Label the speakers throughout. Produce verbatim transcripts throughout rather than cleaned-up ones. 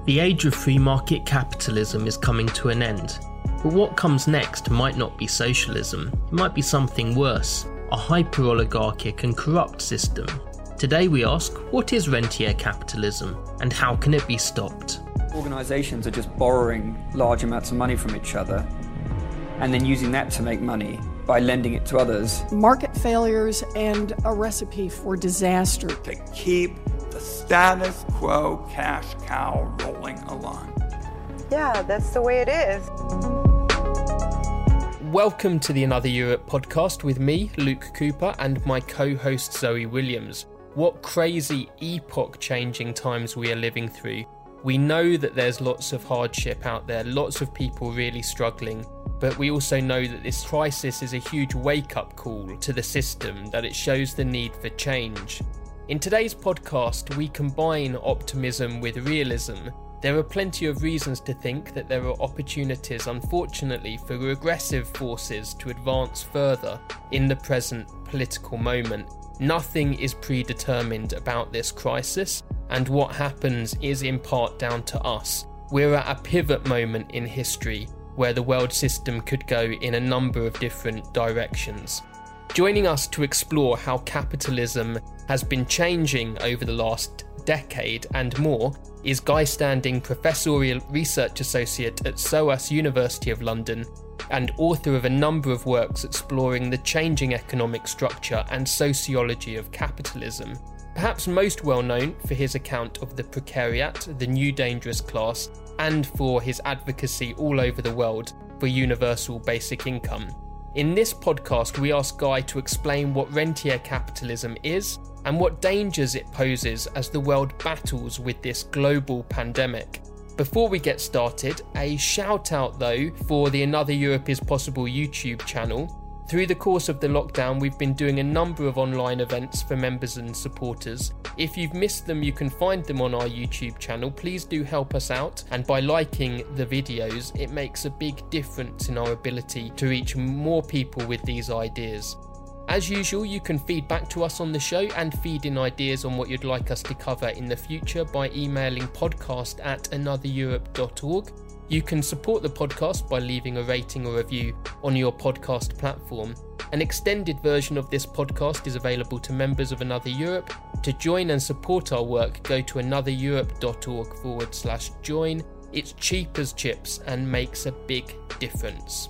Speaker 1: The age of free market capitalism is coming to an end. But what comes next might not be socialism, it might be something worse, a hyper-oligarchic and corrupt system. Today we ask, what is rentier capitalism and how can it be stopped?
Speaker 2: Organisations are just borrowing large amounts of money from each other and then using that to make money by lending it to others.
Speaker 3: Market failures and a recipe for disaster.
Speaker 4: To keep the status quo cash cow rolling along.
Speaker 5: Yeah, that's the way it is.
Speaker 1: Welcome to the Another Europe podcast with me, Luke Cooper, and my co-host Zoe Williams. What crazy epoch-changing times we are living through. We know that there's lots of hardship out there, lots of people really struggling, but we also know that this crisis is a huge wake-up call to the system, that it shows the need for change. In today's podcast, we combine optimism with realism. There are plenty of reasons to think that there are opportunities, unfortunately, for regressive forces to advance further in the present political moment. Nothing is predetermined about this crisis, and what happens is in part down to us. We're at a pivot moment in history where the world system could go in a number of different directions. Joining us to explore how capitalism has been changing over the last decade and more is Guy Standing, Professorial Research Associate at SOAS University of London and author of a number of works exploring the changing economic structure and sociology of capitalism. Perhaps most well known for his account of the precariat, the new dangerous class, and for his advocacy all over the world for universal basic income. In this podcast, we ask Guy to explain what rentier capitalism is and what dangers it poses as the world battles with this global pandemic. Before we get started, a shout out though for the Another Europe is Possible YouTube channel. Through the course of the lockdown, we've been doing a number of online events for members and supporters. If you've missed them, you can find them on our YouTube channel. Please do help us out, and by liking the videos, it makes a big difference in our ability to reach more people with these ideas. As usual, you can feed back to us on the show and feed in ideas on what you'd like us to cover in the future by emailing podcast at another europe dot org. You can support the podcast by leaving a rating or review on your podcast platform. An extended version of this podcast is available to members of Another Europe. To join and support our work, go to another europe dot org forward slash join. It's cheap as chips and makes a big difference.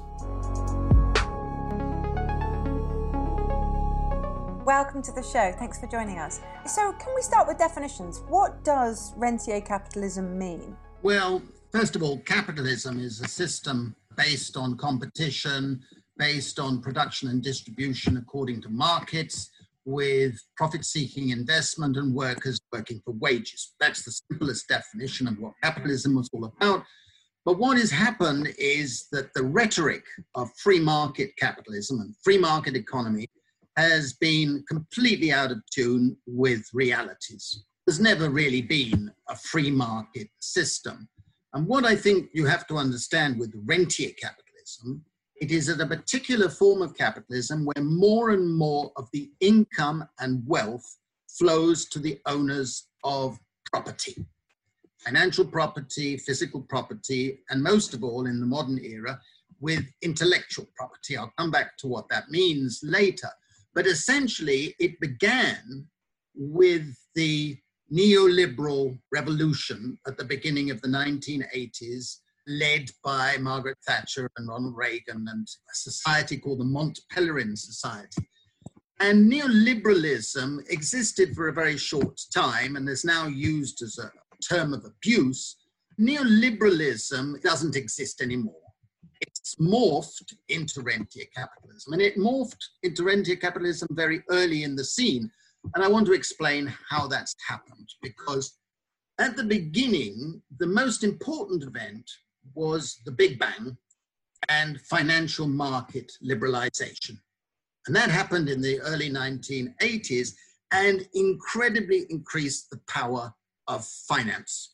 Speaker 5: Welcome to the show. Thanks for joining us. So, can we start with definitions? What does rentier capitalism mean?
Speaker 6: Well, first of all, capitalism is a system based on competition, based on production and distribution according to markets, with profit-seeking investment and workers working for wages. That's the simplest definition of what capitalism was all about. But what has happened is that the rhetoric of free market capitalism and free market economy has been completely out of tune with realities. There's never really been a free market system. And what I think you have to understand with rentier capitalism, it is at a particular form of capitalism where more and more of the income and wealth flows to the owners of property. Financial property, physical property, and most of all in the modern era, with intellectual property. I'll come back to what that means later. But essentially, it began with the neoliberal revolution at the beginning of the nineteen eighties, led by Margaret Thatcher and Ronald Reagan and a society called the Mont Pelerin Society. And neoliberalism existed for a very short time and is now used as a term of abuse. Neoliberalism doesn't exist anymore. It's morphed into rentier capitalism, and it morphed into rentier capitalism very early in the scene. And I want to explain how that's happened, because at the beginning, the most important event was the Big Bang and financial market liberalization. And that happened in the early nineteen eighties and incredibly increased the power of finance.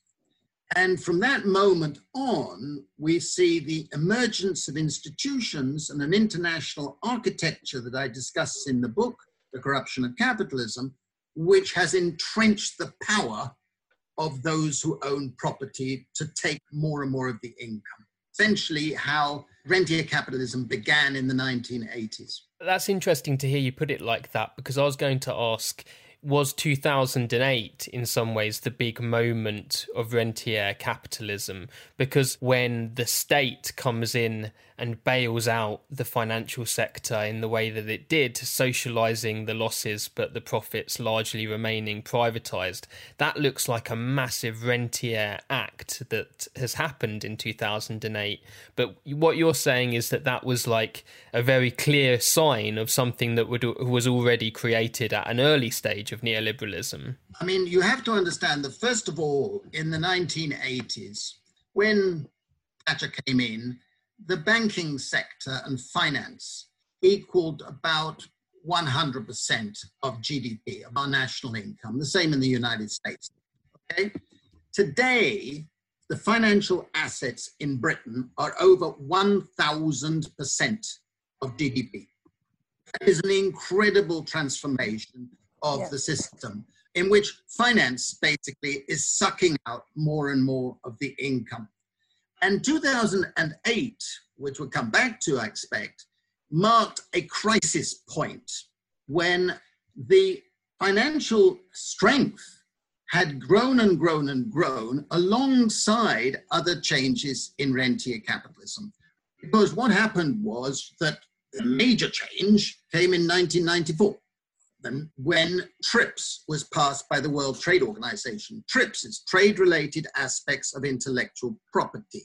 Speaker 6: And from that moment on, we see the emergence of institutions and an international architecture that I discuss in the book, The Corruption of Capitalism, which has entrenched the power of those who own property to take more and more of the income. Essentially how rentier capitalism began in the nineteen eighties.
Speaker 1: That's interesting to hear you put it like that, because I was going to ask, was two thousand eight in some ways the big moment of rentier capitalism? Because when the state comes in and bails out the financial sector in the way that it did, socialising the losses but the profits largely remaining privatised, that looks like a massive rentier act that has happened in two thousand eight. But what you're saying is that that was like a very clear sign of something that would, was already created at an early stage of neoliberalism.
Speaker 6: I mean, you have to understand that, first of all, in the nineteen eighties, when Thatcher came in, the banking sector and finance equaled about one hundred percent of G D P, of our national income, the same in the United States. Okay? Today, the financial assets in Britain are over one thousand percent of G D P. That is an incredible transformation of yeah. the system, in which finance basically is sucking out more and more of the income. And two thousand eight, which we'll come back to, I expect, marked a crisis point when the financial strength had grown and grown and grown alongside other changes in rentier capitalism. Because what happened was that a major change came in nineteen ninety-four. Then when TRIPS was passed by the World Trade Organization. TRIPS is trade-related aspects of intellectual property.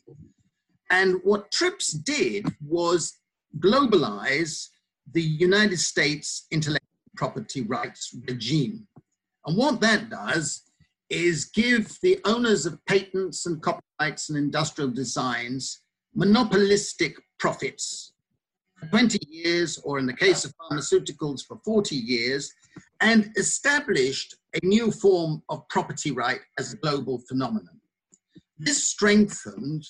Speaker 6: And what TRIPS did was globalize the United States intellectual property rights regime. And what that does is give the owners of patents and copyrights and industrial designs monopolistic profits for twenty years, or in the case of pharmaceuticals for forty years, and established a new form of property right as a global phenomenon. This strengthened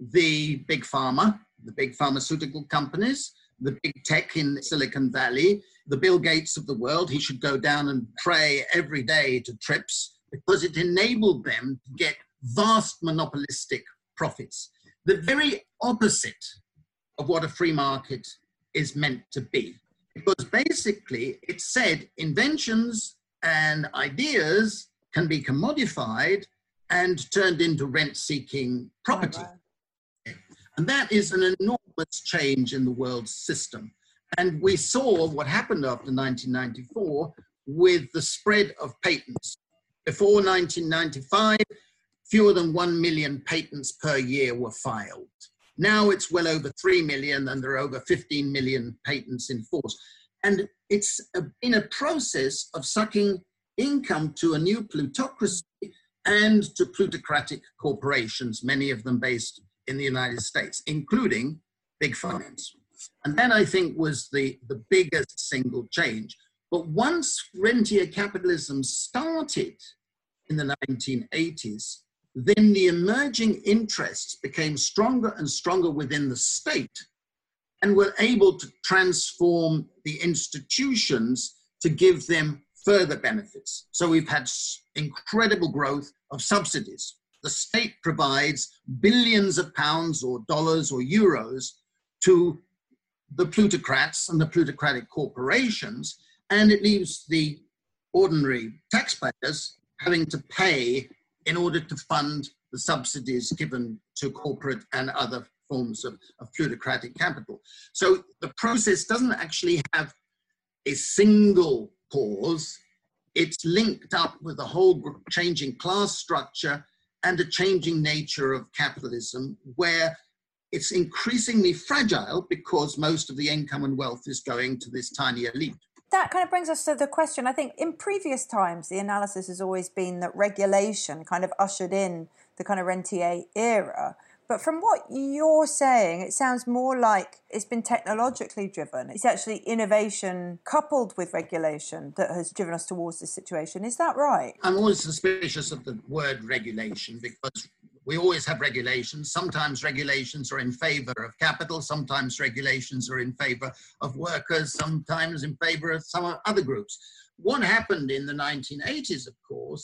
Speaker 6: the big pharma, the big pharmaceutical companies, the big tech in Silicon Valley, the Bill Gates of the world. He should go down and pray every day to TRIPS, because it enabled them to get vast monopolistic profits. The very opposite of what a free market is meant to be. Because basically it said inventions and ideas can be commodified and turned into rent-seeking property. Oh, wow. And that is an enormous change in the world system. And we saw what happened after nineteen ninety-four with the spread of patents. Before nineteen ninety-five, fewer than one million patents per year were filed. Now it's well over three million, and there are over fifteen million patents in force. And it's a, been a process of sucking income to a new plutocracy and to plutocratic corporations, many of them based in the United States, including big finance. And that, I think, was the, the biggest single change. But once rentier capitalism started in the nineteen eighties, then the emerging interests became stronger and stronger within the state and were able to transform the institutions to give them further benefits. So we've had incredible growth of subsidies. The state provides billions of pounds or dollars or euros to the plutocrats and the plutocratic corporations, and it leaves the ordinary taxpayers having to pay in order to fund the subsidies given to corporate and other forms of, of plutocratic capital. So the process doesn't actually have a single cause. It's linked up with a whole changing class structure and a changing nature of capitalism, where it's increasingly fragile because most of the income and wealth is going to this tiny elite.
Speaker 5: That kind of brings us to the question. I think in previous times, the analysis has always been that regulation kind of ushered in the kind of rentier era. But from what you're saying, it sounds more like it's been technologically driven. It's actually innovation coupled with regulation that has driven us towards this situation. Is that right?
Speaker 6: I'm always suspicious of the word regulation, because we always have regulations. Sometimes regulations are in favor of capital. Sometimes regulations are in favor of workers. Sometimes in favor of some other groups. What happened in the nineteen eighties, of course,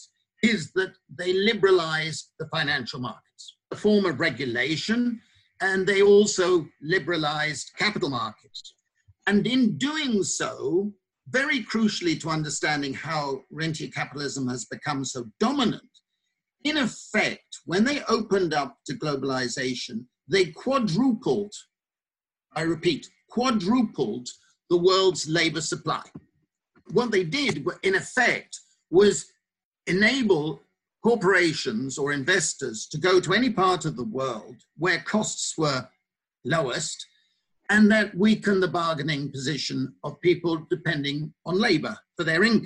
Speaker 6: is that they liberalize the financial markets, a form of regulation, and they also liberalized capital markets. And in doing so, very crucially to understanding how rentier capitalism has become so dominant, in effect, when they opened up to globalization, they quadrupled, I repeat, quadrupled the world's labor supply. What they did, in effect, was enable corporations or investors to go to any part of the world where costs were lowest, and that weakened the bargaining position of people depending on labor for their income.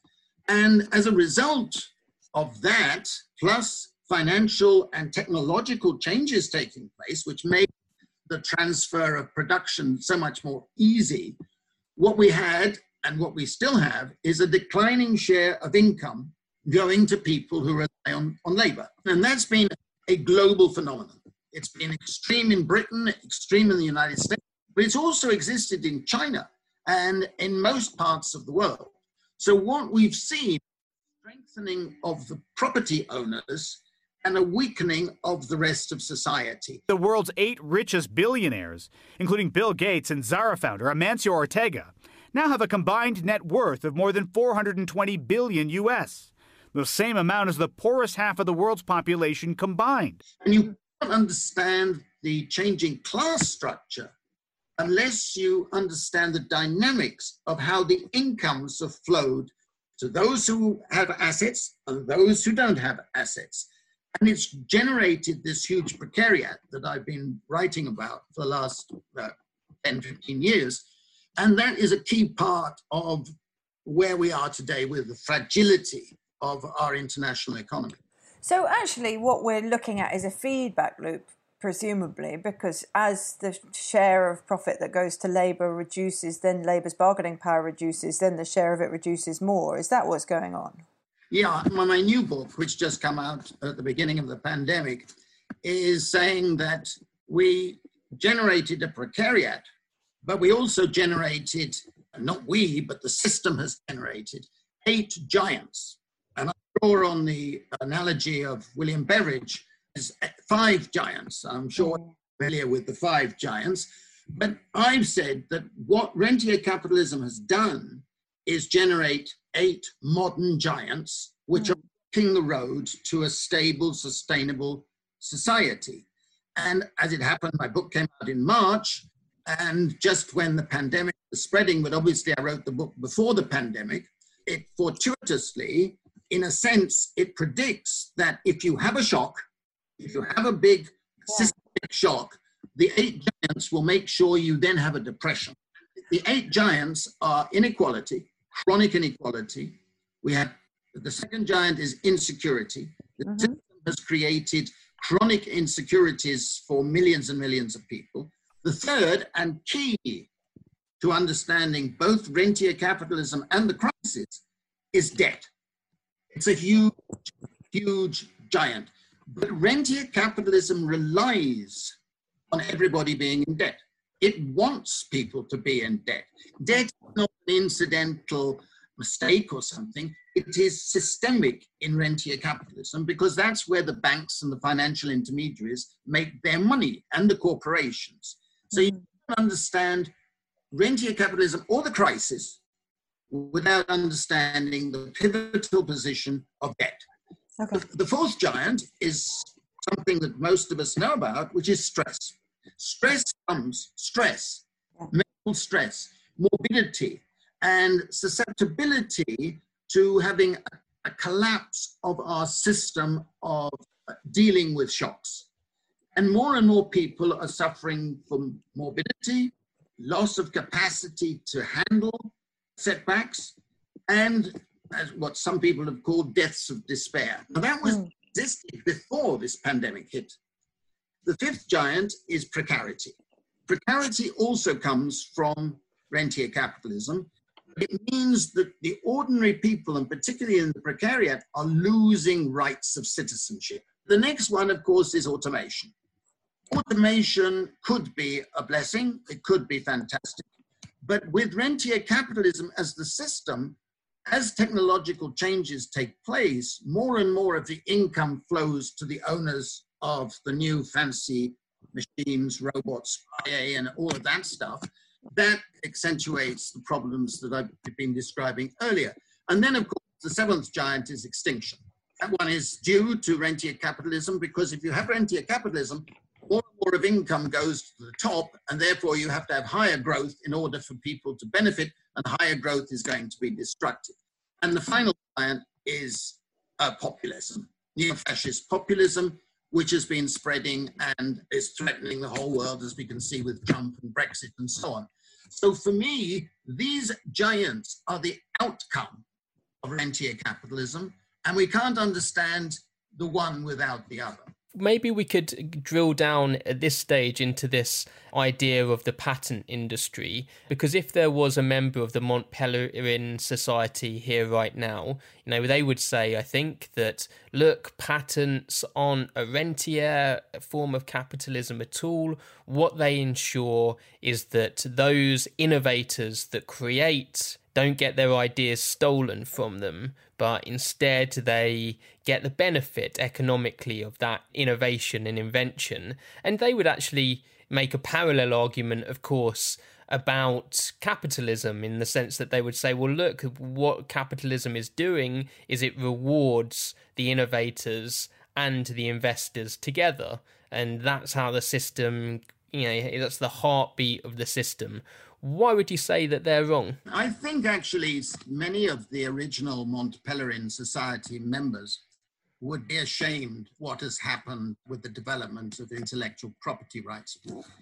Speaker 6: And as a result of that, plus financial and technological changes taking place, which made the transfer of production so much more easy, what we had and what we still have is a declining share of income going to people who rely on, on labor. And that's been a global phenomenon. It's been extreme in Britain, extreme in the United States, but it's also existed in China and in most parts of the world. So what we've seen, strengthening of the property owners and a weakening of the rest of society.
Speaker 7: The world's eight richest billionaires, including Bill Gates and Zara founder Amancio Ortega, now have a combined net worth of more than four hundred twenty billion U S, the same amount as the poorest half of the world's population combined.
Speaker 6: And you can't understand the changing class structure unless you understand the dynamics of how the incomes have flowed to those who have assets and those who don't have assets. And it's generated this huge precariat that I've been writing about for the last uh, ten, fifteen years. And that is a key part of where we are today with the fragility of our international economy.
Speaker 5: So actually what we're looking at is a feedback loop, presumably, because as the share of profit that goes to labour reduces, then labour's bargaining power reduces, then the share of it reduces more. Is that what's going on?
Speaker 6: Yeah, my new book, which just came out at the beginning of the pandemic, is saying that we generated a precariat, but we also generated, not we, but the system has generated eight giants. And I draw on the analogy of William Beveridge as five giants. I'm sure you're familiar with the five giants, but I've said that what rentier capitalism has done is generate eight modern giants, which mm. are walking the road to a stable, sustainable society. And as it happened, my book came out in March, and just when the pandemic was spreading, but obviously I wrote the book before the pandemic, it fortuitously, in a sense, it predicts that if you have a shock, if you have a big yeah. systemic shock, the eight giants will make sure you then have a depression. The eight giants are inequality, chronic inequality. We have the second giant is insecurity. The mm-hmm. system has created chronic insecurities for millions and millions of people. The third and key to understanding both rentier capitalism and the crisis is debt. It's a huge, huge giant. But rentier capitalism relies on everybody being in debt. It wants people to be in debt. Debt is not an incidental mistake or something. It is systemic in rentier capitalism because that's where the banks and the financial intermediaries make their money, and the corporations. So you don't understand rentier capitalism or the crisis without understanding the pivotal position of debt. Okay. The, the fourth giant is something that most of us know about, which is stress. Stress comes, stress, yeah. mental stress, morbidity, and susceptibility to having a, a collapse of our system of dealing with shocks. And more and more people are suffering from morbidity, loss of capacity to handle setbacks, and as what some people have called deaths of despair. Now that was mm. existed before this pandemic hit. The fifth giant is precarity. Precarity also comes from rentier capitalism. It means that the ordinary people, and particularly in the precariat, are losing rights of citizenship. The next one, of course, is automation. Automation could be a blessing. It could be fantastic. But with rentier capitalism as the system, as technological changes take place, more and more of the income flows to the owners of the new fancy machines, robots, I A, and all of that stuff. That accentuates the problems that I've been describing earlier. And then, of course, the seventh giant is extinction. That one is due to rentier capitalism, because if you have rentier capitalism, more and more of income goes to the top, and therefore you have to have higher growth in order for people to benefit, and higher growth is going to be destructive. And the final giant is uh, populism, neo-fascist populism, which has been spreading and is threatening the whole world, as we can see with Trump and Brexit and so on. So for me, these giants are the outcome of rentier capitalism, and we can't understand the one without the other.
Speaker 1: Maybe we could drill down at this stage into this idea of the patent industry, because if there was a member of the Mont Pelerin Society here right now, you know, they would say, I think, that, look, patents aren't a rentier form of capitalism at all. What they ensure is that those innovators that create don't get their ideas stolen from them, but instead they get the benefit economically of that innovation and invention. And they would actually make a parallel argument, of course, about capitalism, in the sense that they would say, well, look, what capitalism is doing is it rewards the innovators and the investors together. And that's how the system, you know, that's the heartbeat of the system. Why would you say that they're wrong?
Speaker 6: I think actually many of the original Mont Pelerin Society members would be ashamed what has happened with the development of intellectual property rights.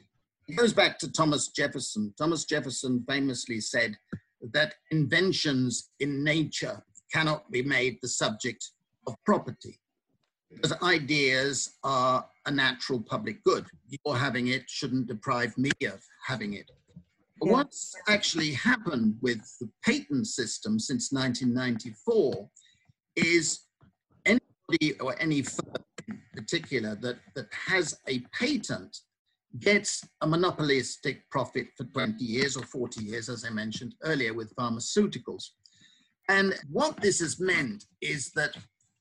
Speaker 6: It goes back to Thomas Jefferson. Thomas Jefferson famously said that inventions in nature cannot be made the subject of property, because ideas are a natural public good. Your having it shouldn't deprive me of having it. Yeah. What's actually happened with the patent system since nineteen ninety-four is anybody or any firm in particular that, that has a patent gets a monopolistic profit for twenty years or forty years, as I mentioned earlier, with pharmaceuticals. And what this has meant is that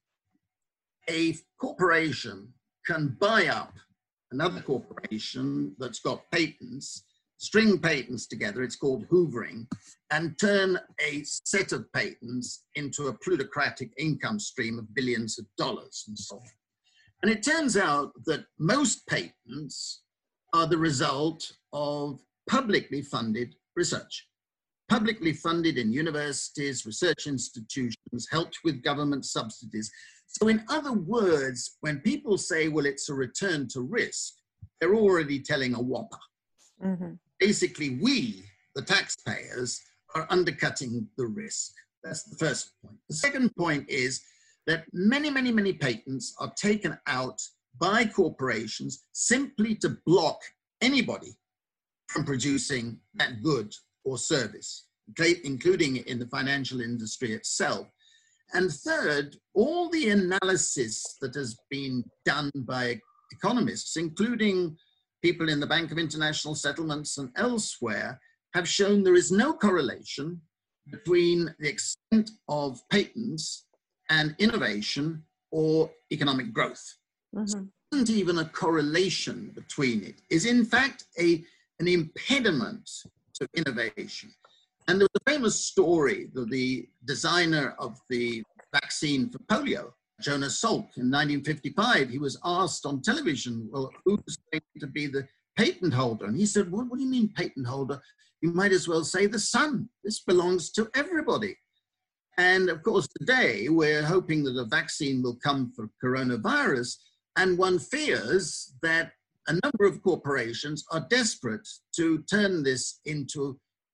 Speaker 6: a corporation can buy up another corporation that's got patents, string patents together, it's called hoovering, and turn a set of patents into a plutocratic income stream of billions of dollars and so on. And it turns out that most patents are the result of publicly funded research. Publicly funded in universities, research institutions, helped with government subsidies. So in other words, when people say, well, it's a return to risk, they're already telling a whopper. Mm-hmm. Basically, we, the taxpayers, are undercutting the risk. That's the first point. The second point is that many, many, many patents are taken out by corporations simply to block anybody from producing that good or service, including in the financial industry itself. And third, all the analysis that has been done by economists, including people in the Bank of International Settlements and elsewhere, have shown there is no correlation between the extent of patents and innovation or economic growth. Mm-hmm. So there isn't even a correlation between it. It's in fact a, an impediment to innovation. And there was a famous story that the designer of the vaccine for polio, Jonas Salk, in nineteen fifty-five, he was asked on television, well, who's going to be the patent holder? And he said, well, what do you mean patent holder? You might as well say the sun. This belongs to everybody. And of course, today we're hoping that a vaccine will come for coronavirus. And one fears that a number of corporations are desperate to turn this into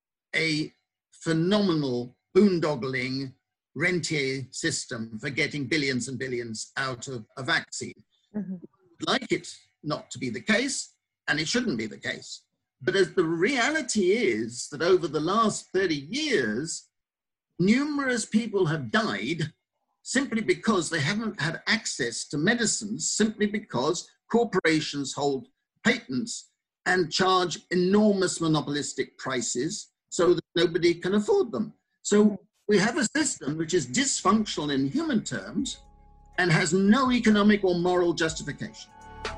Speaker 6: a phenomenal boondoggling rentier system for getting billions and billions out of a vaccine. Mm-hmm. We'd like it not to be the case, and it shouldn't be the case. But as the reality is that over the last thirty years, numerous people have died simply because they haven't had access to medicines, simply because corporations hold patents and charge enormous monopolistic prices so that nobody can afford them. So We have a system which is dysfunctional in human terms and has no economic or moral justification.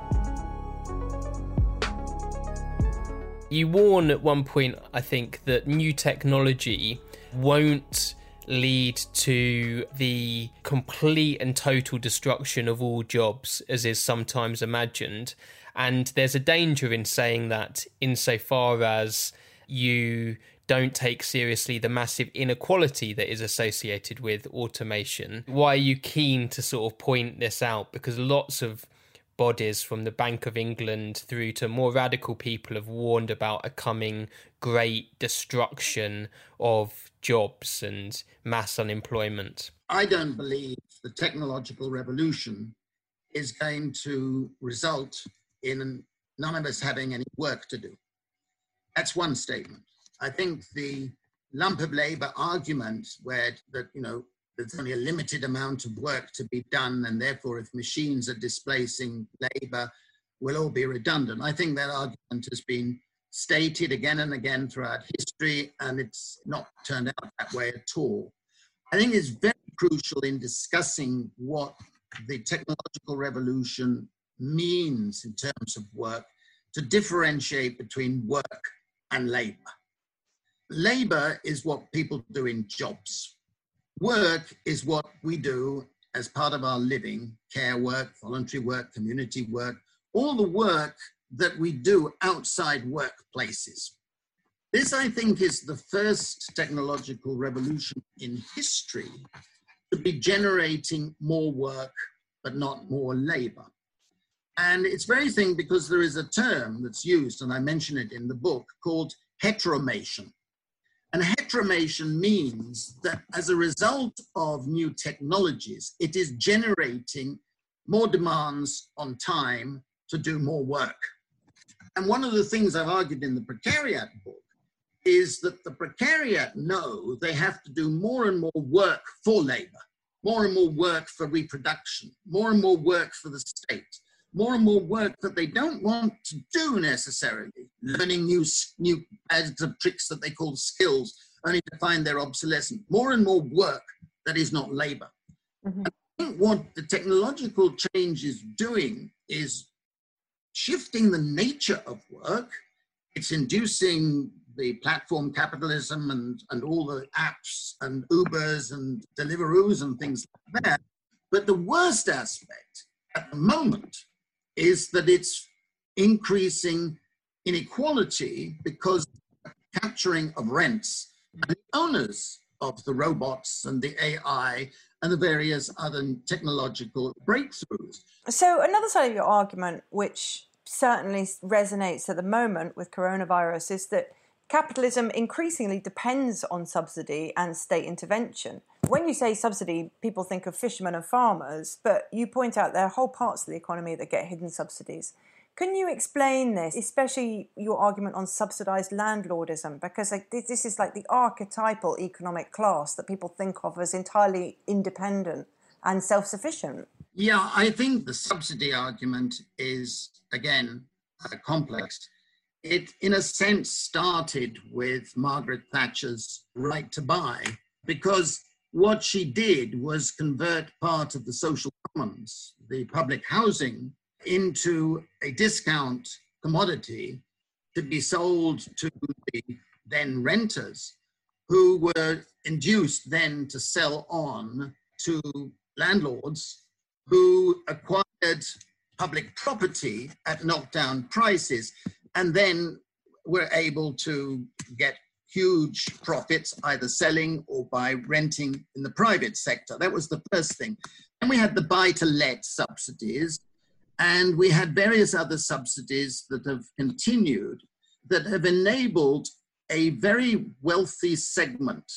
Speaker 1: You warn at one point, I think, that new technology won't lead to the complete and total destruction of all jobs, as is sometimes imagined. And there's a danger in saying that insofar as you don't take seriously the massive inequality that is associated with automation. Why are you keen to sort of point this out? Because lots of bodies, from the Bank of England through to more radical people, have warned about a coming great destruction of jobs and mass unemployment.
Speaker 6: I don't believe the technological revolution is going to result in none of us having any work to do. That's one statement. I think the lump of labor argument, where that, you know, there's only a limited amount of work to be done, and therefore if machines are displacing labor, we'll all be redundant. I think that argument has been stated again and again throughout history, and it's not turned out that way at all. I think it's very crucial in discussing what the technological revolution means in terms of work to differentiate between work and labor. Labor is what people do in jobs. Work is what we do as part of our living, care work, voluntary work, community work, all the work that we do outside workplaces. This, I think, is the first technological revolution in history to be generating more work, but not more labor. And it's very thing because there is a term that's used, and I mention it in the book, called heteromation. And heteromation means that as a result of new technologies, it is generating more demands on time to do more work. And one of the things I've argued in the Precariat book is that the Precariat know they have to do more and more work for labor, more and more work for reproduction, more and more work for the state, more and more work that they don't want to do necessarily, learning new, new ads of tricks that they call skills, only to find they're obsolescent. More and more work that is not labor. Mm-hmm. I think what the technological change is doing is shifting the nature of work. It's inducing the platform capitalism and, and all the apps and Ubers and Deliveroos and things like that. But the worst aspect at the moment is that it's increasing inequality because of capturing of rents and the owners of the robots and the A I and the various other technological breakthroughs.
Speaker 5: So another side of your argument, which certainly resonates at the moment with coronavirus, is that capitalism increasingly depends on subsidy and state intervention. When you say subsidy, people think of fishermen and farmers, but you point out there are whole parts of the economy that get hidden subsidies. Can you explain this, especially your argument on subsidised landlordism? Because like, this is like the archetypal economic class that people think of as entirely independent and self-sufficient.
Speaker 6: Yeah, I think the subsidy argument is, again, uh, complex. It, in a sense, started with Margaret Thatcher's Right to Buy, because what she did was convert part of the social commons, the public housing, into a discount commodity to be sold to the then renters, who were induced then to sell on to landlords who acquired public property at knockdown prices and then were able to get huge profits, either selling or by renting in the private sector. That was the first thing. And we had the buy-to-let subsidies, and we had various other subsidies that have continued that have enabled a very wealthy segment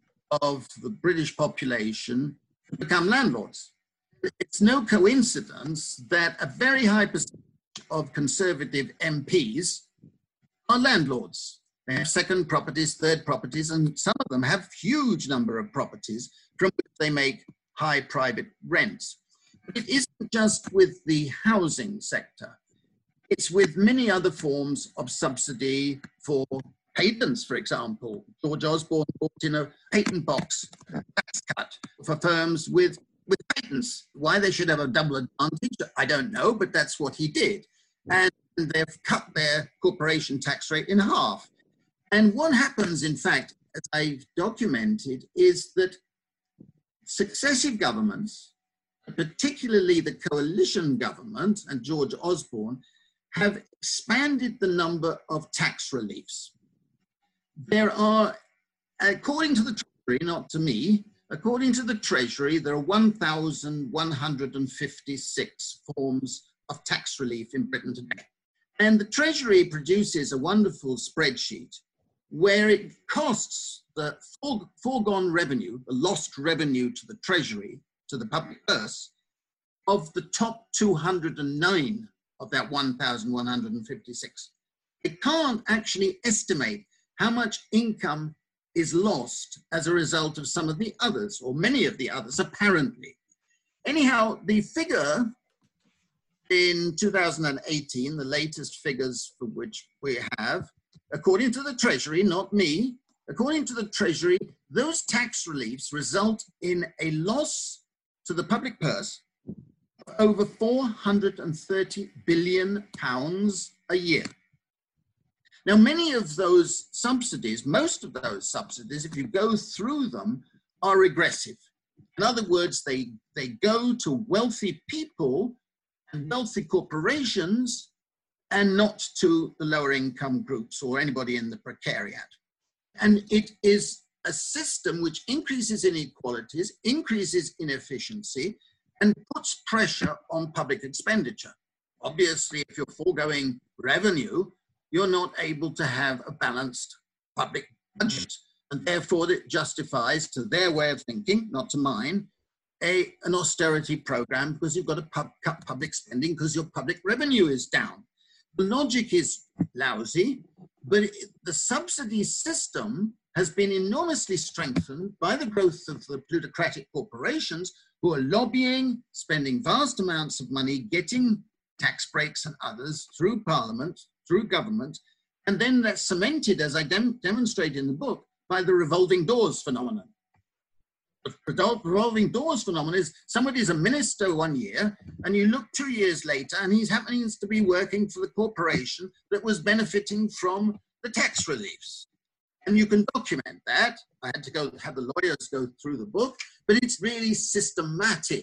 Speaker 6: of the British population to become landlords. It's no coincidence that a very high percentage of Conservative M Ps are landlords. They have second properties, third properties, and some of them have huge number of properties from which they make high private rents. But it isn't just with the housing sector. It's with many other forms of subsidy for Patents, for example. George Osborne brought in a patent box tax cut for firms with, with patents. Why they should have a double advantage, I don't know, but that's what he did. And they've cut their corporation tax rate in half. And what happens, in fact, as I've documented, is that successive governments, particularly the coalition government and George Osborne, have expanded the number of tax reliefs. There are, according to the Treasury, not to me, according to the Treasury, there are one thousand one hundred fifty-six forms of tax relief in Britain today. And the Treasury produces a wonderful spreadsheet where it costs the foregone revenue, the lost revenue to the Treasury, to the public purse, of the top two hundred nine of that one thousand one hundred fifty-six. It can't actually estimate how much income is lost as a result of some of the others, or many of the others, apparently. Anyhow, the figure in two thousand eighteen, the latest figures for which we have, according to the Treasury, not me, according to the Treasury, those tax reliefs result in a loss to the public purse of over four hundred thirty billion pounds a year. Now, many of those subsidies, most of those subsidies, if you go through them, are regressive. In other words, they, they go to wealthy people and wealthy corporations and not to the lower income groups or anybody in the precariat. And it is a system which increases inequalities, increases inefficiency, and puts pressure on public expenditure. Obviously, if you're foregoing revenue, you're not able to have a balanced public budget. And therefore, it justifies, to their way of thinking, not to mine, a, an austerity program because you've got to pub, cut public spending because your public revenue is down. The logic is lousy, but it, the subsidy system has been enormously strengthened by the growth of the plutocratic corporations who are lobbying, spending vast amounts of money, getting tax breaks and others through Parliament, through government, and then that's cemented, as I dem demonstrate in the book, by the revolving doors phenomenon. The revolving doors phenomenon is somebody's a minister one year, and you look two years later, and he's happens to be working for the corporation that was benefiting from the tax reliefs. And you can document that. I had to go have the lawyers go through the book, but it's really systematic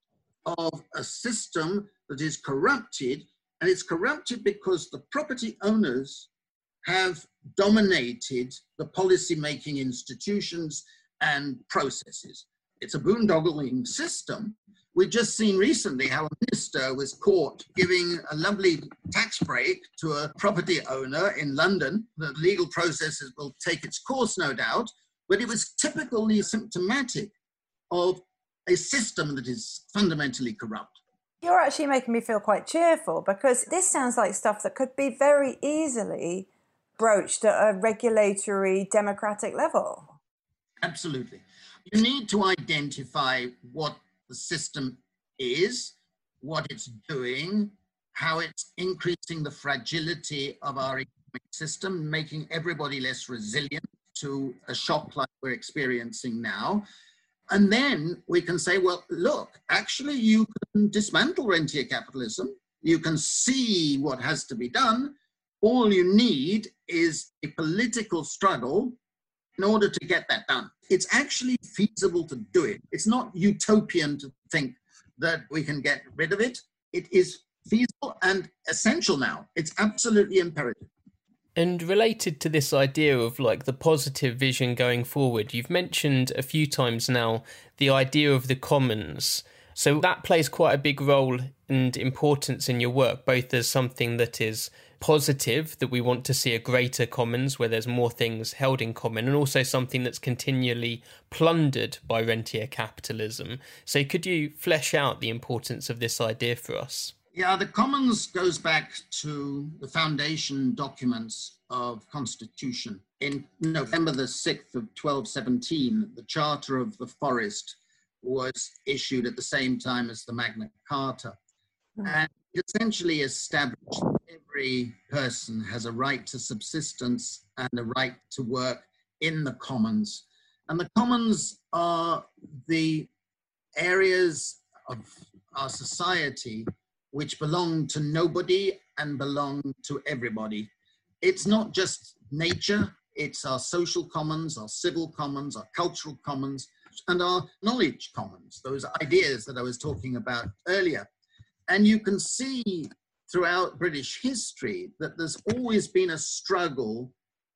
Speaker 6: of a system that is corrupted. And it's corrupted because the property owners have dominated the policy-making institutions and processes. It's a boondoggling system. We've just seen recently how a minister was caught giving a lovely tax break to a property owner in London. The legal processes will take its course, no doubt, but it was typically symptomatic of a system that is fundamentally corrupt.
Speaker 5: You're actually making me feel quite cheerful because this sounds like stuff that could be very easily broached at a regulatory democratic level.
Speaker 6: Absolutely. You need to identify what the system is, what it's doing, how it's increasing the fragility of our economic system, making everybody less resilient to a shock like we're experiencing now. And then we can say, well, look, actually you can dismantle rentier capitalism. You can see what has to be done. All you need is a political struggle in order to get that done. It's actually feasible to do it. It's not utopian to think that we can get rid of it. It is feasible and essential now. It's absolutely imperative.
Speaker 1: And related to this idea of like the positive vision going forward, you've mentioned a few times now the idea of the commons. So that plays quite a big role and importance in your work, both as something that is positive, that we want to see a greater commons where there's more things held in common, and also something that's continually plundered by rentier capitalism. So could you flesh out the importance of this idea for us?
Speaker 6: Yeah, the Commons goes back to the foundation documents of Constitution. In November the sixth of twelve seventeen, the Charter of the Forest was issued at the same time as the Magna Carta. Mm. And It essentially established that every person has a right to subsistence and a right to work in the commons. And the commons are the areas of our society which belong to nobody and belong to everybody. It's not just nature, it's our social commons, our civil commons, our cultural commons, and our knowledge commons, those ideas that I was talking about earlier. And you can see throughout British history that there's always been a struggle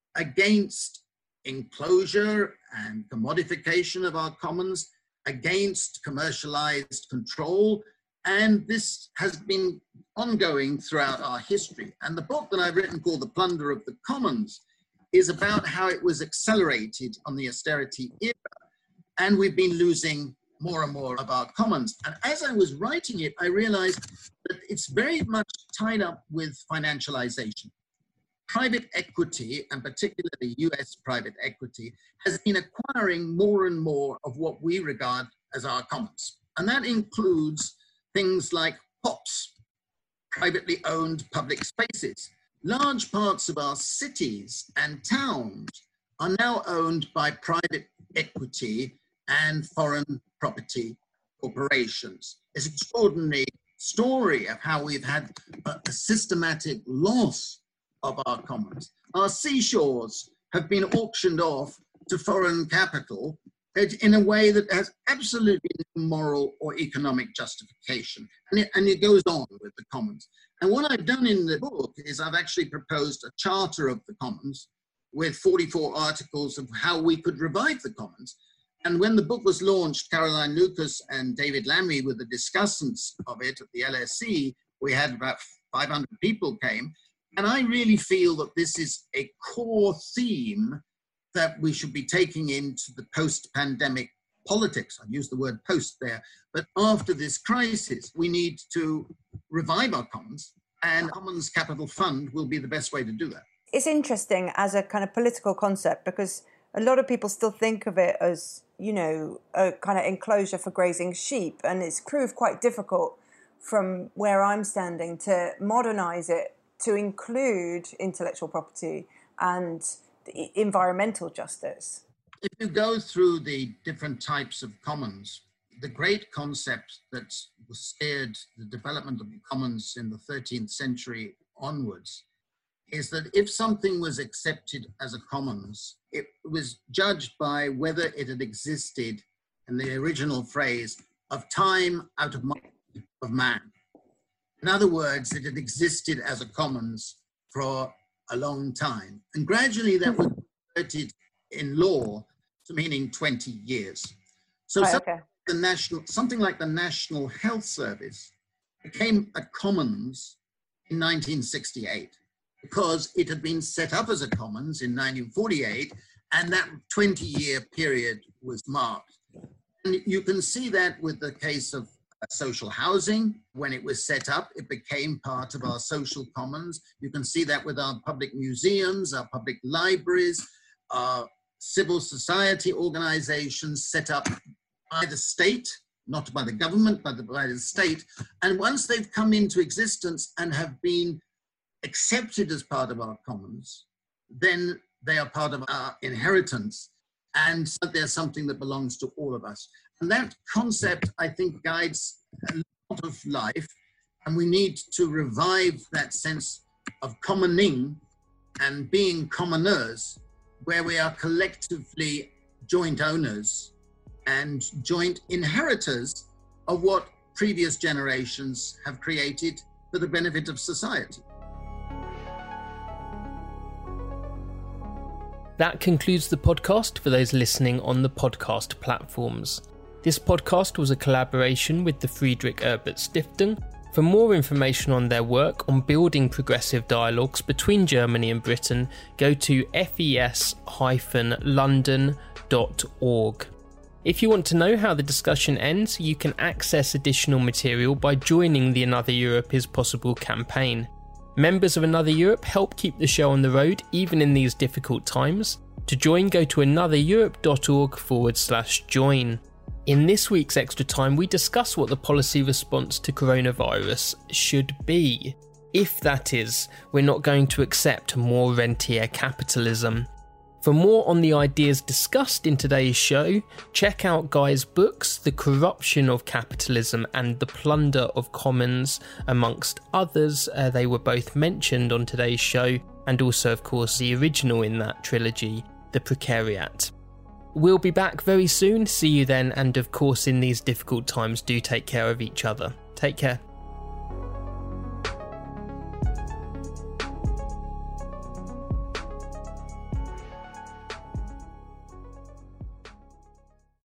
Speaker 6: against enclosure and commodification of our commons, against commercialized control. And this has been ongoing throughout our history. And the book that I've written called The Plunder of the Commons is about how it was accelerated on the austerity era. And we've been losing more and more of our commons. And as I was writing it, I realized that it's very much tied up with financialization. Private equity, and particularly U S private equity, has been acquiring more and more of what we regard as our commons. And that includes things like P O Ps, privately owned public spaces. Large parts of our cities and towns are now owned by private equity and foreign property corporations. It's an extraordinary story of how we've had a, a systematic loss of our commons. Our seashores have been auctioned off to foreign capital in a way that has absolutely no moral or economic justification. And it, and it goes on with the commons. And what I've done in the book is I've actually proposed a charter of the commons with forty-four articles of how we could revive the commons. And when the book was launched, Caroline Lucas and David Lammy were the discussants of it at the L S E. We had about five hundred people came. And I really feel that this is a core theme that we should be taking into the post-pandemic politics. I've used the word post there, but after this crisis, we need to revive our commons, and Commons Capital Fund will be the best way to do that.
Speaker 5: It's interesting as a kind of political concept because a lot of people still think of it as, you know, a kind of enclosure for grazing sheep, and it's proved quite difficult from where I'm standing to modernize it to include intellectual property and environmental justice.
Speaker 6: If you go through the different types of commons, the great concept that steered the development of the commons in the thirteenth century onwards is that if something was accepted as a commons, it was judged by whether it had existed, in the original phrase, of time out of mind of man. In other words, it had existed as a commons for a long time. And gradually that was converted in law to meaning twenty years. So
Speaker 5: oh,
Speaker 6: something,
Speaker 5: okay.
Speaker 6: the national, something like the National Health Service became a commons in nineteen sixty-eight because it had been set up as a commons in nineteen forty-eight, and that twenty-year period was marked. And you can see that with the case of social housing. When it was set up, it became part of our social commons. You can see that with our public museums, our public libraries, our civil society organizations set up by the state, not by the government, but by the state. And once they've come into existence and have been accepted as part of our commons, then they are part of our inheritance, and they're something that belongs to all of us. And that concept, I think, guides a lot of life, and we need to revive that sense of commoning and being commoners, where we are collectively joint owners and joint inheritors of what previous generations have created for the benefit of society.
Speaker 1: That concludes the podcast for those listening on the podcast platforms. This podcast was a collaboration with the Friedrich Ebert Stiftung. For more information on their work on building progressive dialogues between Germany and Britain, go to f e s dash london dot org. If you want to know how the discussion ends, you can access additional material by joining the Another Europe is Possible campaign. Members of Another Europe help keep the show on the road even in these difficult times. To join, go to anothereurope dot org forward slash join. In this week's Extra Time, we discuss what the policy response to coronavirus should be. If, that is, we're not going to accept more rentier capitalism. For more on the ideas discussed in today's show, check out Guy's books, The Corruption of Capitalism and The Plunder of Commons, amongst others. Uh, they were both mentioned on today's show, and also, of course, the original in that trilogy, The Precariat. We'll be back very soon. See you then, and of course, in these difficult times, do take care of each other. Take care.